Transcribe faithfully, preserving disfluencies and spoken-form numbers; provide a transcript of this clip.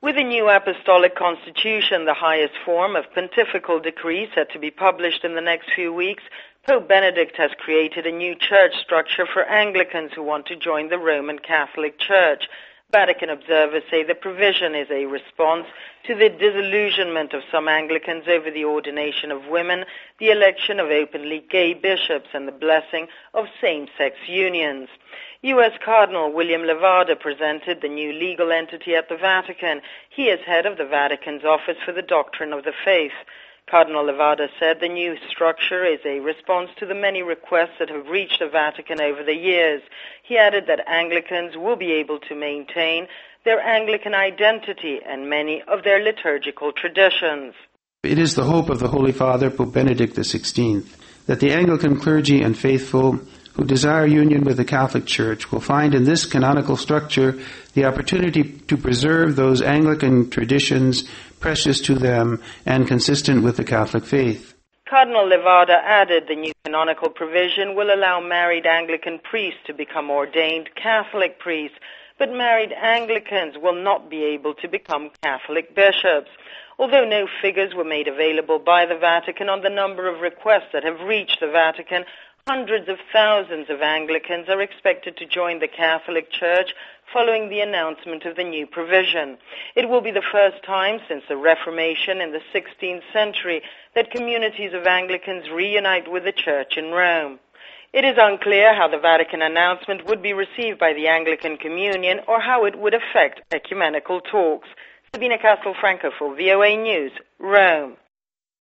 With the new apostolic constitution, the highest form of pontifical decree set to be published in the next few weeks, Pope Benedict has created a new church structure for Anglicans who want to join the Roman Catholic Church. Vatican observers say the provision is a response to the disillusionment of some Anglicans over the ordination of women, the election of openly gay bishops, and the blessing of same-sex unions. U S Cardinal William Levada presented the new legal entity at the Vatican. He is head of the Vatican's Office for the Doctrine of the Faith. Cardinal Levada said the new structure is a response to the many requests that have reached the Vatican over the years. He added that Anglicans will be able to maintain their Anglican identity and many of their liturgical traditions. It is the hope of the Holy Father, Pope Benedict the sixteenth, that the Anglican clergy and faithful who desire union with the Catholic Church will find in this canonical structure the opportunity to preserve those Anglican traditions precious to them and consistent with the Catholic faith. Cardinal Levada added the new canonical provision will allow married Anglican priests to become ordained Catholic priests, but married Anglicans will not be able to become Catholic bishops. Although no figures were made available by the Vatican on the number of requests that have reached the Vatican, hundreds of thousands of Anglicans are expected to join the Catholic Church following the announcement of the new provision. It will be the first time since the Reformation in the sixteenth century that communities of Anglicans reunite with the Church in Rome. It is unclear how the Vatican announcement would be received by the Anglican Communion or how it would affect ecumenical talks. Sabina Castelfranco for V O A News, Rome.